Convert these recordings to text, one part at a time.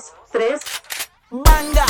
2, 3. Banga.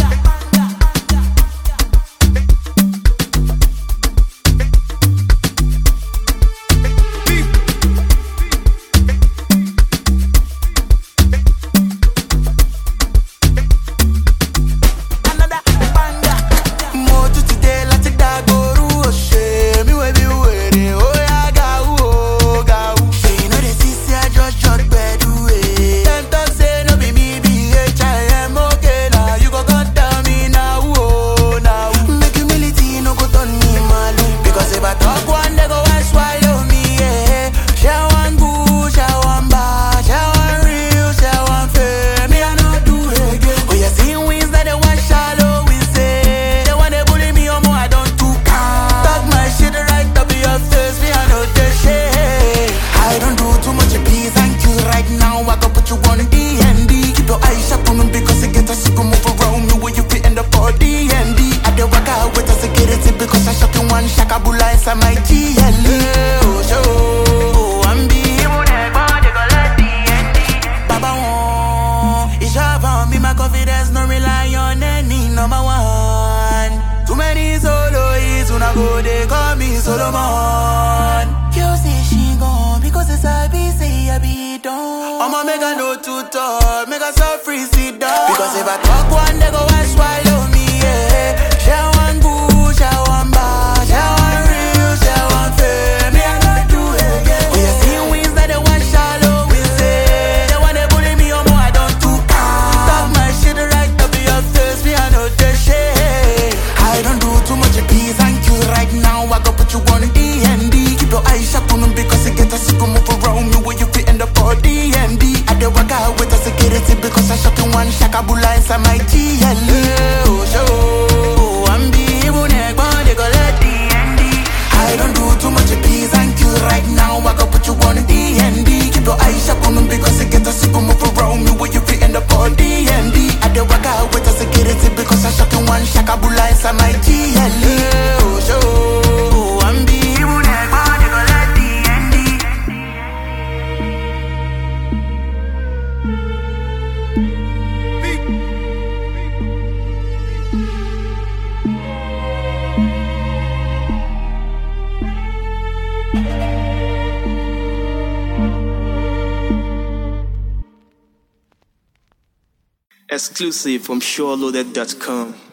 My GLE, oh show, I'm be Baba won, it's your be my confidence, no rely on any number one. Too many soloists, when I go, they call me Solomon. You say she gone, because it's a busy, I be done. I'ma make a no to talk, make a so free sit down. Because if I talk one, they go and swallow me, yeah. Share one good, share one bad, share one real, share one fake. Me, I not do it again. We are seeing wins that they want shallow, we say. They want to bully me, or more, I don't do calm. Talk my shit right up in your face, me, I know the shit. I don't do too much peace and you right now. I go put you on D&D. Keep your eyes shut on them because you get a sick move around me where you fit in the body D&D. I dey work out with the security because I shot in one shakabula inside my GLE. Oh, show, I'm be even egg, they go let D&D. I don't do too much peace and you right now. I go put you on D&D. Keep your eyes shut on them because you get a sick move around me where you fit in the body D&D. I dey work out with the security because I shot in one shakabula inside my GLE. Oh, show, I'm be even egg, they go let D&D. Exclusive from SureLoaded.com.